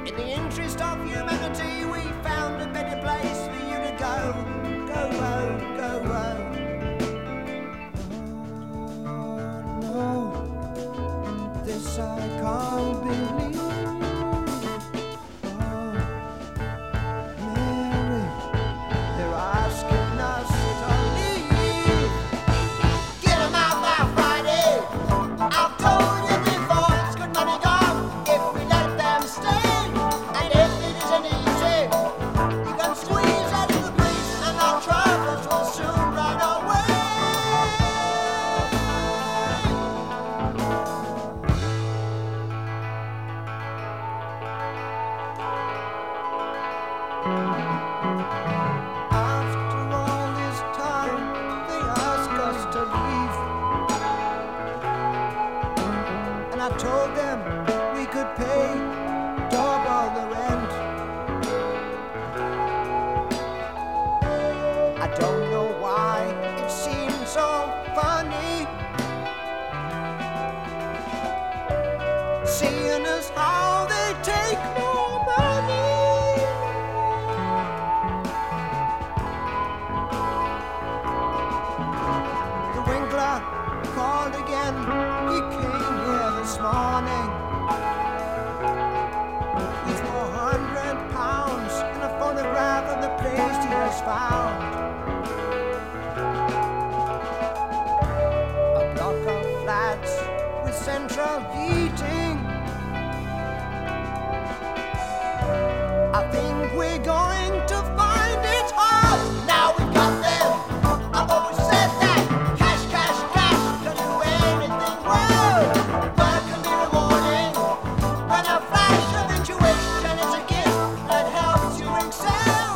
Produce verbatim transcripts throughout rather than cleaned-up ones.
In the interest of humanity, we found a better place for you to go. Go, oh, go, oh. Oh, no, this I can't believe. Seeing us how they take more money. The Winkler called again. He came here this morning with four hundred pounds and a photograph of the place he has found. A block of flats with central heating. I think we're going to find it hard. Now we've got them. I've always said that. Cash, cash, cash. Can do anything well. Work can be rewarding. When a flash of intuition is a gift that helps you excel.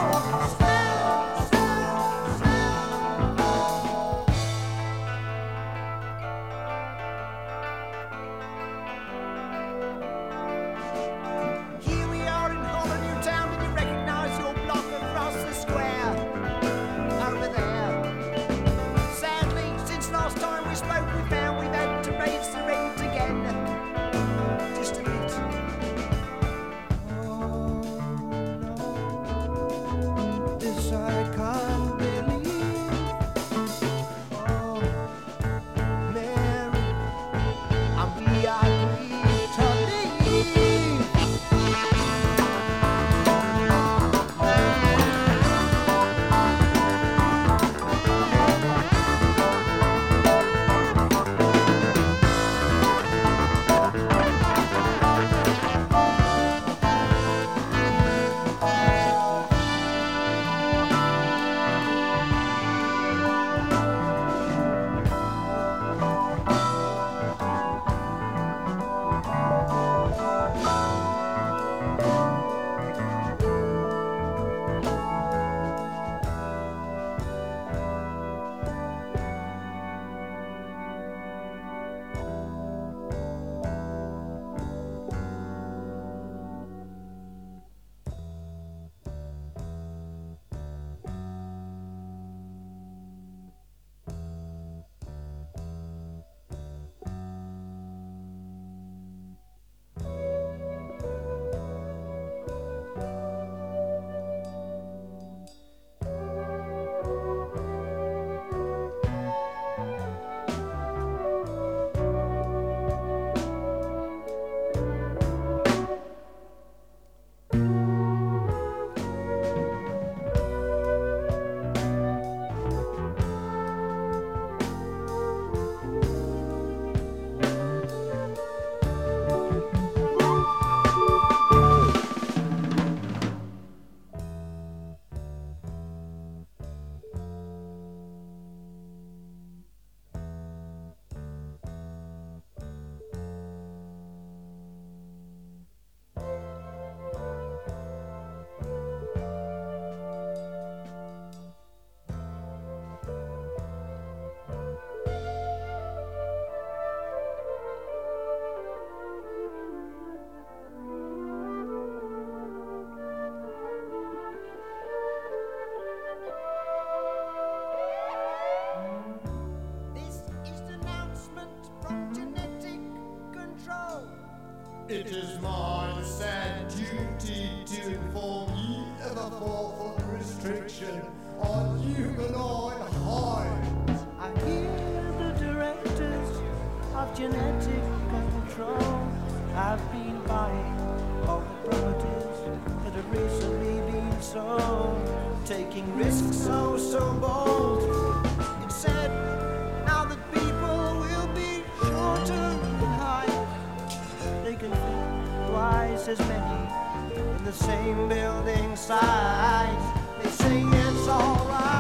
Here we are in Hollywood Town. Did you recognize your block across the square? Over there. Sadly, since last time we spoke, we found we've had to raise the rent again. Just a bit. Oh, no. This I can't believe. Oh, Mary, and we agreed to leave. It is my sad duty so, taking risks so, so bold. It said, now that people will be sure to hide, they can fit twice as many in the same building size. They say it's alright.